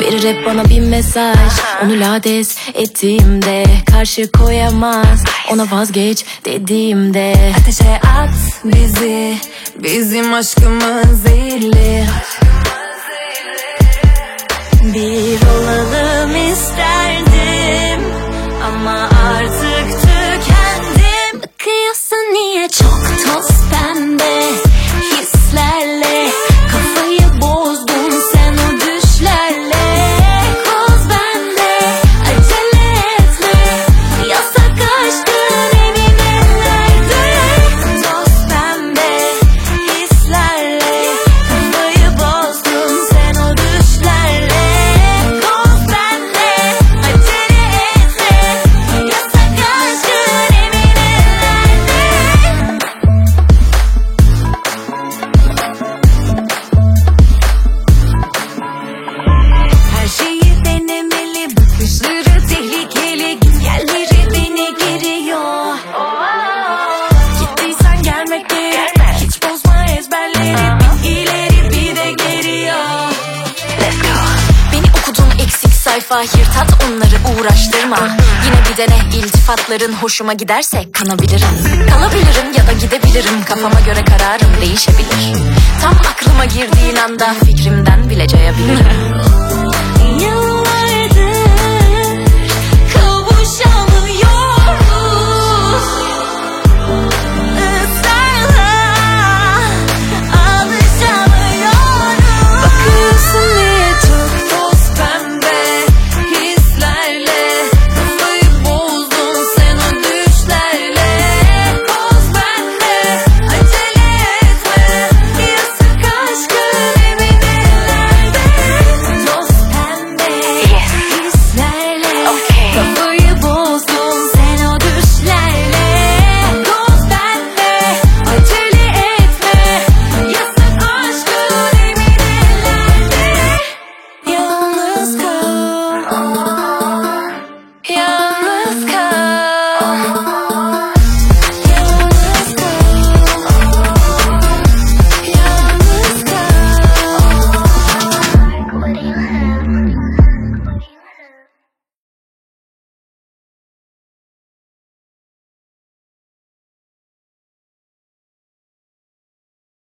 Verir hep bana bir mesaj. Onu lades ettiğimde karşı koyamaz. Ona vazgeç dediğimde ateşe at bizi, bizim aşkımız zehirli. Bir olalım isterdim ama artık tükendim. Bakıyorsun niye çok toz pembe hislerle, kafayı bozdun sen o düşlerle. Koz bende, acele etme, yasak aşkın emin ellerde. Toz pembe hislerle, kafayı bozdun sen o düşlerle. Koz bende, acele etme, yasak aşkın emin ellerde. Her şeyi denemeli, bakışları tehlikeli, git gelleri beni geriyor. Gittiysen gelmek gerek, hiç bozma ezberleri, bir ileri bir de geriyor. Beni okudun eksik sayfa, yırtat onları uğraştırma. Yine bir dene, iltifatların hoşuma giderse kanabilirim. Kalabilirim ya da gidebilirim, kafama göre kararım değişebilir. Tam aklıma girdiğin anda fikrimden bile cayabilirim.